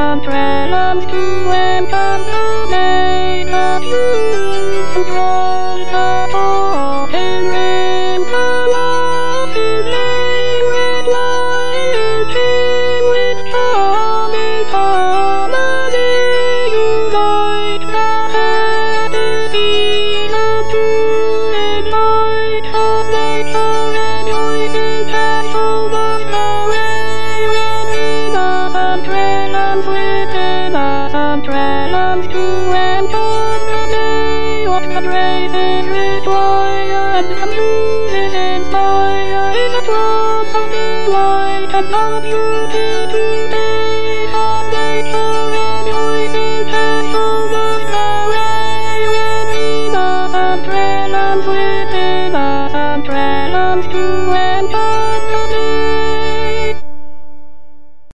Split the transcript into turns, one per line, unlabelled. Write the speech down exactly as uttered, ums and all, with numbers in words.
umbrellas to encapsulate the views control the thought in them collapsing with lighting with charming comedy unite the fantasies of to ignite as they show their choices cast over the way within us umbrellas within us umbrellas to enchant the day what the races require and the muses inspire is a drop of delight and of beauty today as they show their choices